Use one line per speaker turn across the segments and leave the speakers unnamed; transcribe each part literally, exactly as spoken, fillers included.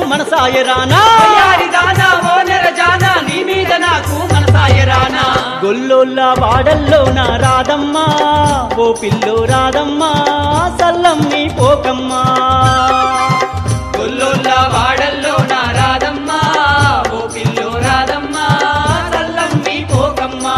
మనసాయరానా
దానా ఓ నెరజానా నీ మీద నాకు మనసాయరానా
గొల్లోళ్ళ వాడల్లో నా రాధమ్మా ఓ పిల్లో రాధమ్మా సల్లమ్మి పోకమ్మా
గొల్లోళ్ళ వాడల్లో నా రాధమ్మా ఓ పిల్లో రాధమ్మా సల్లమ్మి పోకమ్మా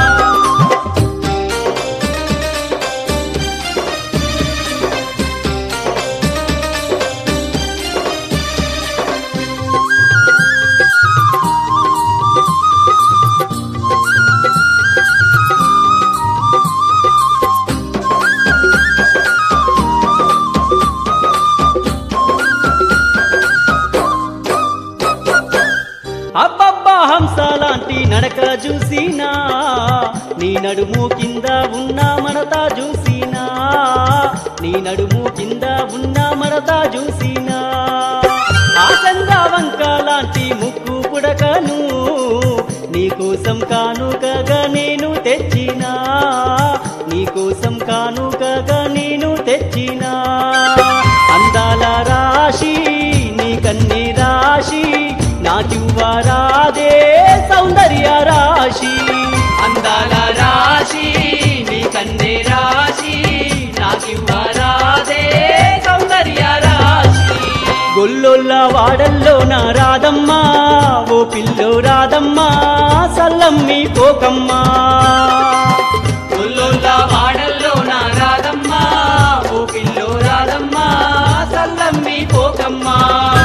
అబ్బబ్బా హంసలాంటి నడక చూసినా నీ నడుము కింద ఉన్న మడత చూసినా నీ నడుము కింద ఉన్న మడత చూసినా ఆ చంద్రవంక లాంటి ముక్కు పుడకను నీకోసం కానుకగా నేను తెచ్చినా నీకోసం కానుకగా నేను తెచ్చినా అందాల రాశి నీ కన్ని రాశి నాకివ్వరాదే సౌందర్య రాశి
అందాల రాశి నీ కన్నే రాశి నాకివ్వరాదే సౌందర్య రాశి
గొల్లోళ్ళ వాడల్లో నా రాధమ్మా ఓ పిల్లో రాధమ్మా సల్లమ్మి పోకమ్మా
గొల్లోళ్ళ వాడల్లో నా రాధమ్మా ఓ పిల్లో రాధమ్మా సల్లమ్మి పోకమ్మా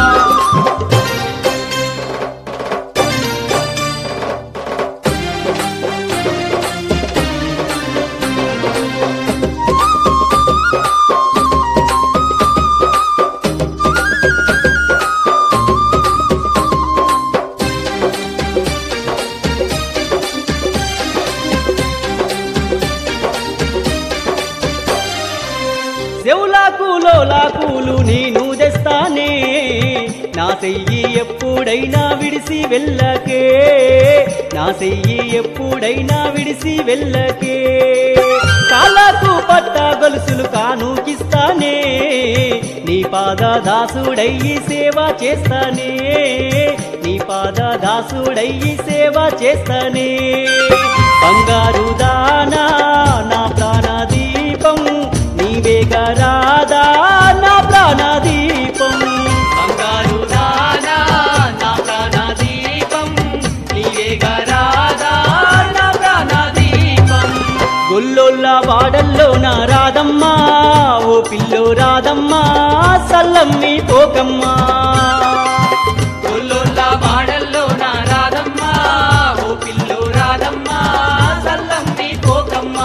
చెవులాకులో లాకులు నేను తెస్తానే నా చెయ్యి ఎప్పుడైనా విడిసి వెళ్ళకే నా చెయ్యి ఎప్పుడైనా విడిసి వెళ్ళకే కాళ్ళకు పట్ట గొలుసులు కానుకిస్తానే నీ పాద దాసుడయ్యి సేవ చేస్తానే నీ పాద దాసుడయ్యి సేవ చేస్తానే బంగారు దానా నా ప్రాణ దీపం నీవేగా రాధా నా ప్రాణ దీపం
బంగారు దానా నా ప్రాణ దీపం నీవేగా రాధా నా ప్రాణ దీపం
గొల్లోళ్ళ వాడల్లో నా రాధమ్మా ఓ పిల్లో రాధమ్మా సల్లమ్మి పోకమ్మా
గొల్లోళ్ళ వాడల్లో నా రాధమ్మా ఓ పిల్లో రాధమ్మా సల్లమ్మి పోకమ్మా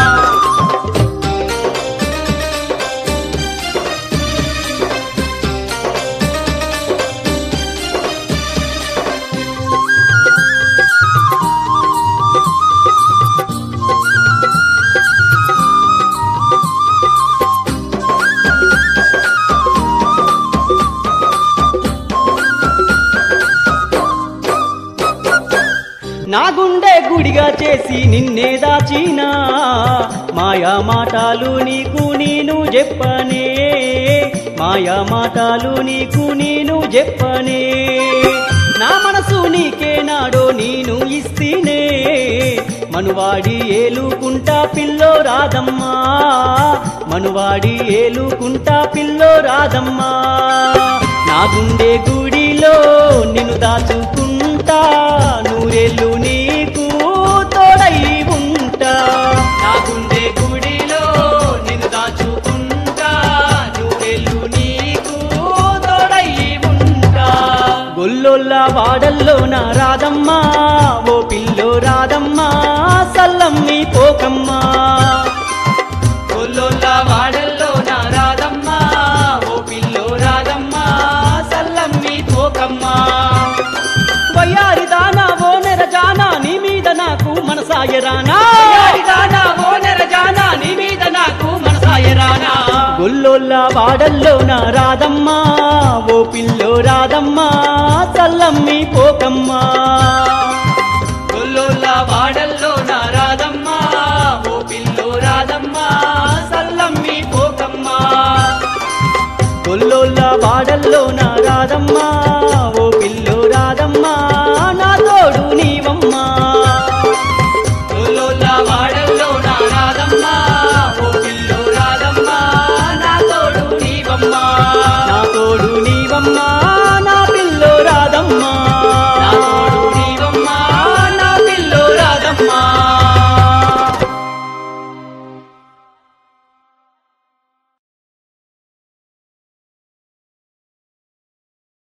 నా గుండె గుడిగా చేసి నిన్నే దాచినా మాయా మాటలు నీకు నేను చెప్పనే మాయా మాటలు నీకు నేను చెప్పనే నా మనసు నీకే నాడో నేను ఇస్తేనే మనువాడి ఏలుకుంటా పిల్లో రాధమ్మా మనువాడి ఏలుకుంటా పిల్లో రాధమ్మా నా గుండె గుడిలో నిన్ను దాచుకుంటా నూరేళ్ళు నీకు తోడై ఉంటా
నా గుండె గుడిలో నిన్ను దాచుకుంటా నూరేళ్ళు నీకు తోడై ఉంటా
గొల్లోళ్ళ వాడల్లో నా రాధమ్మా ఓ పిల్లో రాధమ్మా సల్లమ్మి పోకమ్మా
గొల్లోళ్ళ వాడల్లో నా రాధమ్మా ఓ పిల్లో రాధమ్మా సల్లమ్మి పోకమ్మా
వయ్యారి దానా ఓ నెరజానా నీ మీద నాకు మనసాయరానా
దానా ఓ నెరజానా నీ మీద నాకు మనసాయరానా
గొల్లోళ్ళ వాడల్లో నా రాధమ్మా ఓ పిల్లో రాధమ్మా సల్లమ్మి పోకమ్మా
గొల్లోళ్ళ వాడల్లో నా రాధమ్మా ఓ పిల్లో రాధమ్మా సల్లమ్మి పోకమ్మా
గొల్లోళ్ళ వాడల్లో నా రాదమ్మా